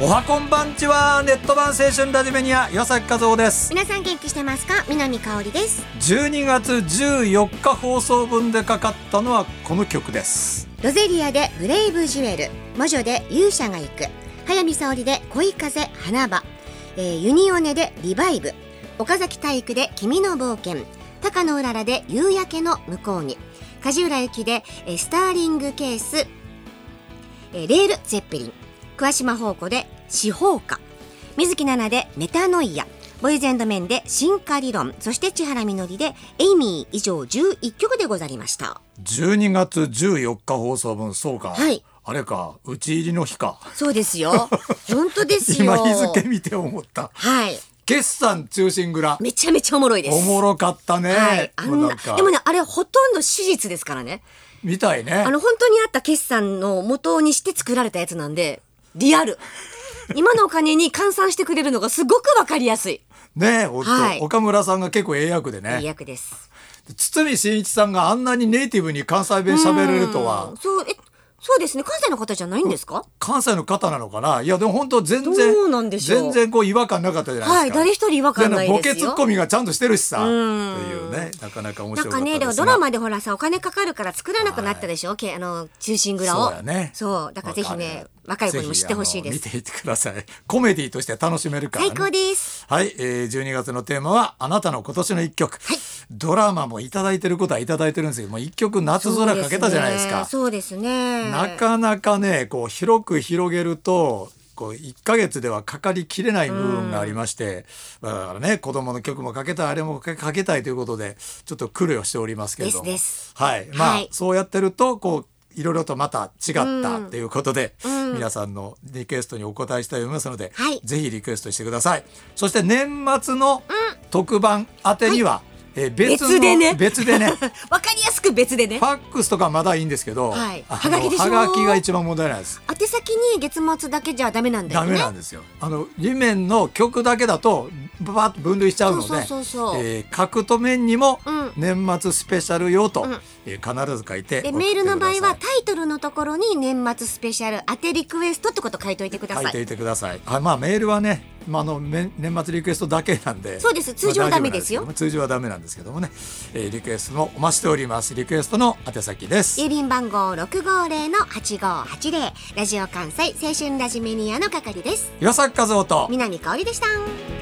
おはこんばんちは。ネット版青春ラジメニア岩崎和夫です。 皆さん元気してますか？南香織です。 12月14日放送分でかかったのはこの曲です。 ロゼリアでブレイブジュエル、魔女で勇者が行く、早見沙織で恋風花場、ユニオネでリバイブ、岡崎体育で君の冒険、高野うららで夕焼けの向こうに、梶浦由紀でスターリングケース、レールゼッペリン、桑島宝子で司法家、水木奈々でメタノイア、ボイズ&メンで進化理論、そして千原みのりでエイミー。以上11曲でござりました。 12月14日放送分。そうか、 はい、 あれか、打ち入りの日か。 そうですよ本当ですよ。 今日付見て思った。 はい、 決算忠臣蔵めちゃめちゃおもろいです。 おもろかったね、 はい、あんななんかでもね、あれほとんど史実ですからね。 みたいね。 本当にあった決算の元にして作られたやつなんで、リアル今のお金に換算してくれるのがすごくわかりやすいね。ほんと、 はい、 岡村さんが結構ええ役でね。 いい役です。 堤真一さんがあんなにネイティブに関西弁喋れるとは。 そうですね。関西の方じゃないんですか？ 関西の方なのかな。いやでも本当全然こう違和感なかったじゃないですか。 はい、誰一人違和感ないですよ。 ボケツッコミがちゃんとしてるしさっていうね、なかなか面白かったですが。 なんかね、でもドラマでほらさ、お金かかるから作らなくなったでしょ、はい、忠臣蔵を。 そうやね。 そうだからぜひね、若い子にも知ってほしいです。 見ていってください。コメディとして楽しめるからね。 最高です。 はい、12月のテーマはあなたの今年の一曲、はい、ドラマもいただいてることはいただいてるんですけども、一曲夏空かけたじゃないですか。 そうですね。 なかなかね、こう広く広げるとこう1ヶ月ではかかりきれない部分がありまして、だからね、子供の曲もかけたい、あれもかけたいということでちょっと苦慮しておりますけれども、はい、まあ、はい、そうやってるとこういろいろとまた違ったということで、皆さんのリクエストにお答えしたいと思いますので、はい、ぜひリクエストしてください。そして年末の特番宛てには、別でねわかりやすく別でね。 ファックスとかまだいいんですけど、 はい、 はがきが一番問題なんです。 宛先に月末だけじゃダメなんだよね。 ダメなんですよ。裏面の曲だけだとバーッと分類しちゃうので、書くと面にも年末スペシャル用と、必ず書いて送ってください。でメールの場合はタイトルのところに年末スペシャル当てリクエストってこと書いといてください。 書いておいてください。まあメールはね、年末リクエストだけなんで。 そうです。通常はダメですよ。 通常はダメなんですけどもね、リクエストもお待ちしております。リクエストの宛先です。 郵便番号 650-8580、ラジオ関西青春ラジメニアの係です。 岩崎和夫と南香織でした。